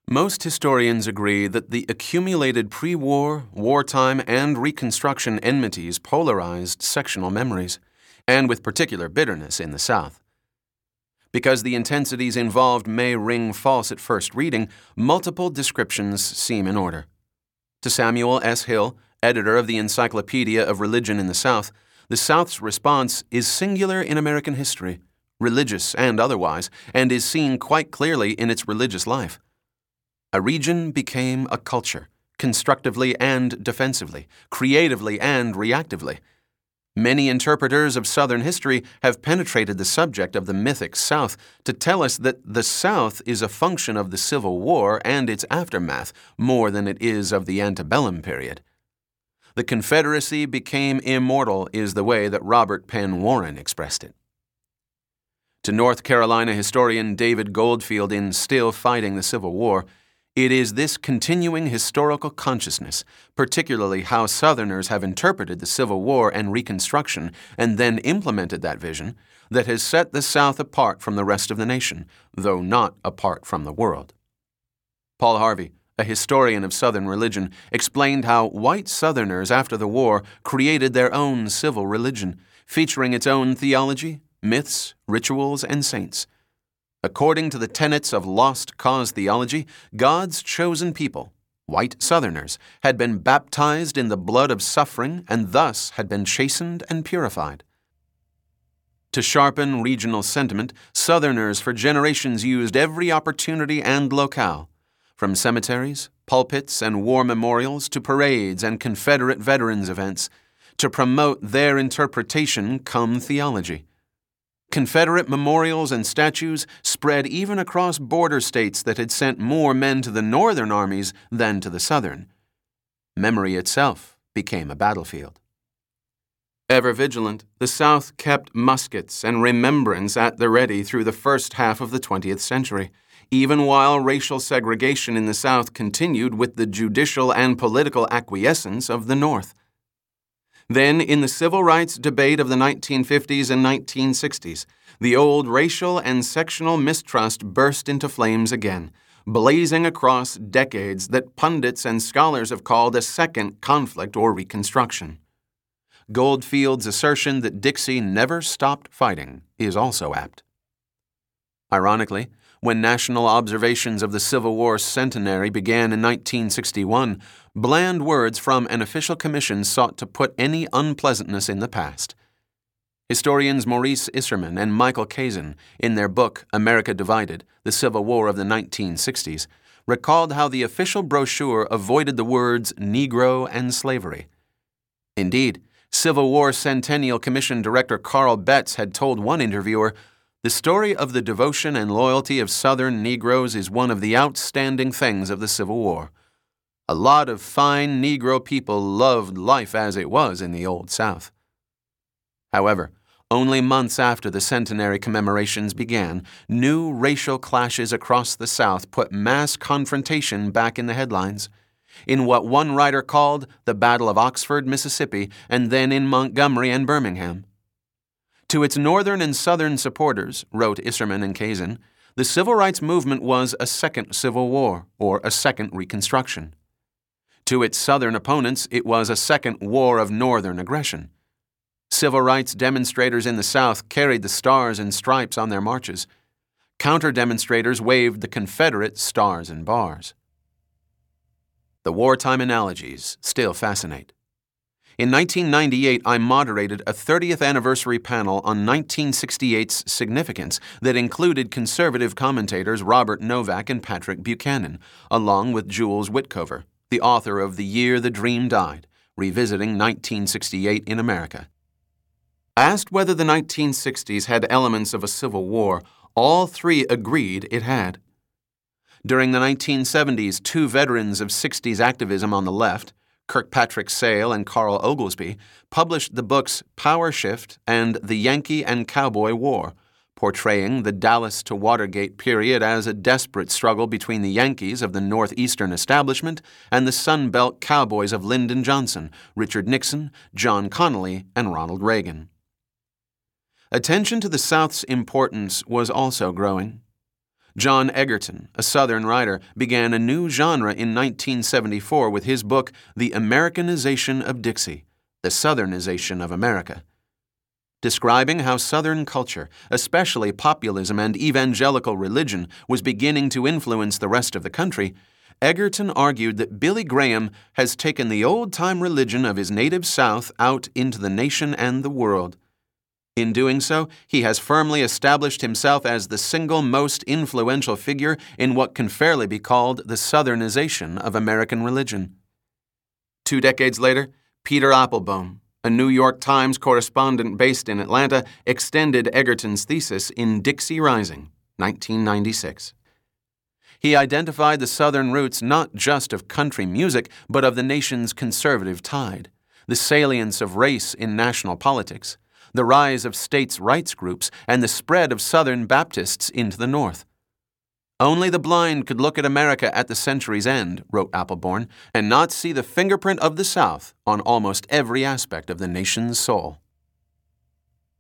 Most historians agree that the accumulated pre-war, wartime, and Reconstruction enmities polarized sectional memories, and with particular bitterness in the South. Because the intensities involved may ring false at first reading, multiple descriptions seem in order. To Samuel S. Hill, editor of the Encyclopedia of Religion in the South's response is singular in American history, religious and otherwise, and is seen quite clearly in its religious life. A region became a culture, constructively and defensively, creatively and reactively. Many interpreters of Southern history have penetrated the subject of the mythic South to tell us that the South is a function of the Civil War and its aftermath more than it is of the antebellum period. The Confederacy became immortal is the way that Robert Penn Warren expressed it. To North Carolina historian David Goldfield in Still Fighting the Civil War, it is this continuing historical consciousness, particularly how Southerners have interpreted the Civil War and Reconstruction and then implemented that vision, that has set the South apart from the rest of the nation, though not apart from the world. Paul Harvey, a historian of Southern religion, explained how white Southerners after the war created their own civil religion, featuring its own theology, myths, rituals, and saints. According to the tenets of lost cause theology, God's chosen people, white Southerners, had been baptized in the blood of suffering and thus had been chastened and purified. To sharpen regional sentiment, Southerners for generations used every opportunity and locale, from cemeteries, pulpits, and war memorials to parades and Confederate veterans events, to promote their interpretation cum theology. Confederate memorials and statues spread even across border states that had sent more men to the Northern armies than to the Southern. Memory itself became a battlefield. Ever vigilant, the South kept muskets and remembrance at the ready through the first half of the 20th century, even while racial segregation in the South continued with the judicial and political acquiescence of the North. Then, in the civil rights debate of the 1950s and 1960s, the old racial and sectional mistrust burst into flames again, blazing across decades that pundits and scholars have called a second conflict or Reconstruction. Goldfield's assertion that Dixie never stopped fighting is also apt. Ironically, when national observations of the Civil War centenary began in 1961, bland words from an official commission sought to put any unpleasantness in the past. Historians Maurice Isserman and Michael Kazin, in their book America Divided, The Civil War of the 1960s, recalled how the official brochure avoided the words Negro and slavery. Indeed, Civil War Centennial Commission Director Carl Betts had told one interviewer, "The story of the devotion and loyalty of Southern Negroes is one of the outstanding things of the Civil War. A lot of fine Negro people loved life as it was in the Old South." However, only months after the centenary commemorations began, new racial clashes across the South put mass confrontation back in the headlines, in what one writer called the Battle of Oxford, Mississippi, and then in Montgomery and Birmingham. To its Northern and Southern supporters, wrote Isserman and Kazin, the Civil Rights Movement was a second Civil War, or a second Reconstruction. To its Southern opponents, it was a second War of Northern aggression. Civil rights demonstrators in the South carried the stars and stripes on their marches. Counter-demonstrators waved the Confederate stars and bars. The wartime analogies still fascinate. In 1998, I moderated a 30th anniversary panel on 1968's significance that included conservative commentators Robert Novak and Patrick Buchanan, along with Jules Witcover, the author of The Year the Dream Died, Revisiting 1968 in America. Asked whether the 1960s had elements of a civil war, all three agreed it had. During the 1970s, two veterans of 60s activism on the left, Kirkpatrick Sale and Carl Oglesby, published the books Power Shift and The Yankee and Cowboy War, portraying the Dallas to Watergate period as a desperate struggle between the Yankees of the Northeastern establishment and the Sun Belt Cowboys of Lyndon Johnson, Richard Nixon, John Connally, and Ronald Reagan. Attention to the South's importance was also growing. John Egerton, a Southern writer, began a new genre in 1974 with his book, The Americanization of Dixie, The Southernization of America. Describing how Southern culture, especially populism and evangelical religion, was beginning to influence the rest of the country, Egerton argued that Billy Graham has taken the old-time religion of his native South out into the nation and the world. In doing so, he has firmly established himself as the single most influential figure in what can fairly be called the Southernization of American religion. 2 decades later, Peter Applebaum, a New York Times correspondent based in Atlanta, extended Egerton's thesis in Dixie Rising, 1996. He identified the Southern roots not just of country music, but of the nation's conservative tide, the salience of race in national politics, the rise of states' rights groups, and the spread of Southern Baptists into the North. Only the blind could look at America at the century's end, wrote Applebaum, and not see the fingerprint of the South on almost every aspect of the nation's soul.